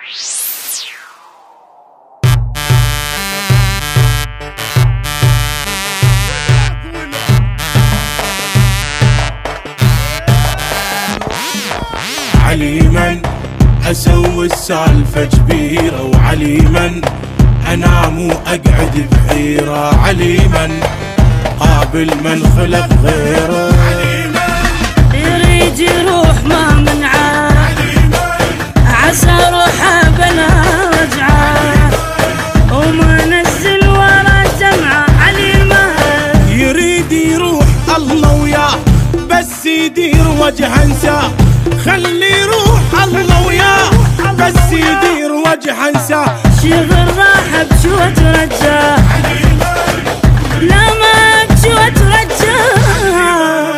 عليما اسوي السالفة كبيرة، وعليما انام واقعد بحيرة، عليما قابل من خلق غيره، يريد يروح ما منعه، عسى روحه بلا رجعه، وما نزل ورا جمعه، عليما يريد يروح الله وياه، بس يدير وجه انساه، خلي يروح الله وياه، بس يدير وجه انساه، شغل راح بشوة رجاه، لا ما بشوة رجاه.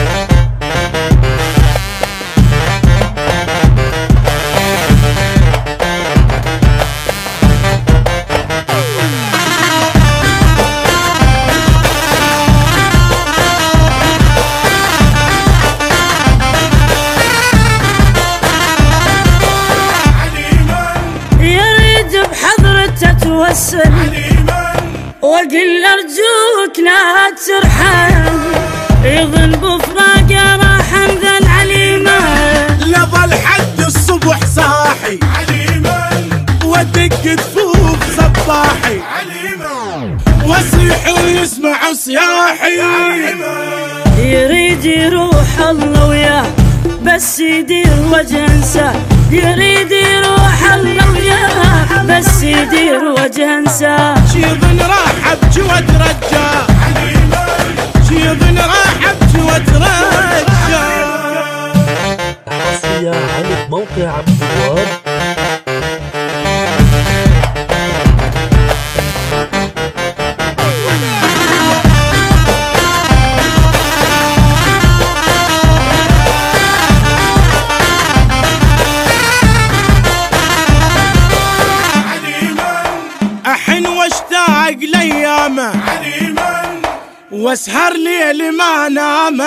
توسل وقل ارجوك لا ترحم، يظن بفراقه راح انذل، عليما لظل حد الصبح صاحي، عليما ودق دفوف صباحي، عليما واصيح ويسمع صياحي، يريد يروح الله وياه، بس يدير وجه انساه، يريد يروح الله وياه، بس يدير وجه انساه، شيظن راح بجوة رجاه، شيظن راح بجوة رجاه. حصريا على موقع عبد الوهاب. أحن واشتاق ليامه، واسهر ليلي ما نامه،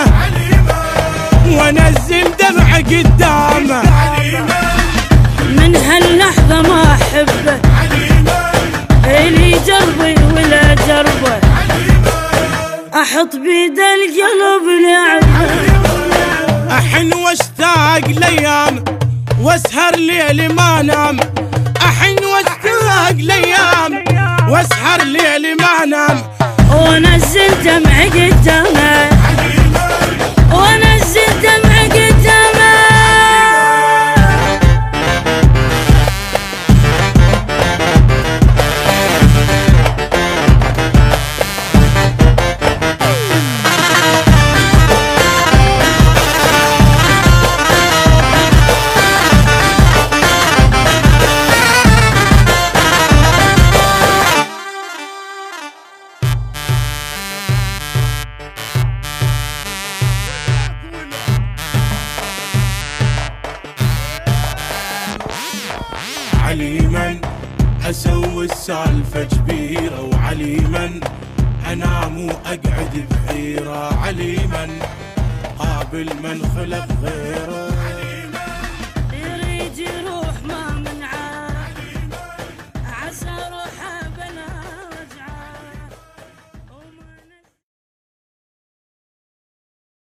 وانزل دمع قدامه، من هاللحظة ما احبه، الي جربي ولا جربه، احط بيد القلب لعبه، أحن واشتاق ليامه، واسهر ليلي ما نام، أحن واشتاق ليامه، واسهر ليلي ما نام، ونزل دمع قدامه، ونزل دمع قدامه. عليما اسوي السالفة كبيرة، وعليما انام واقعد بحيرة، عليما قابل من خلق غيره.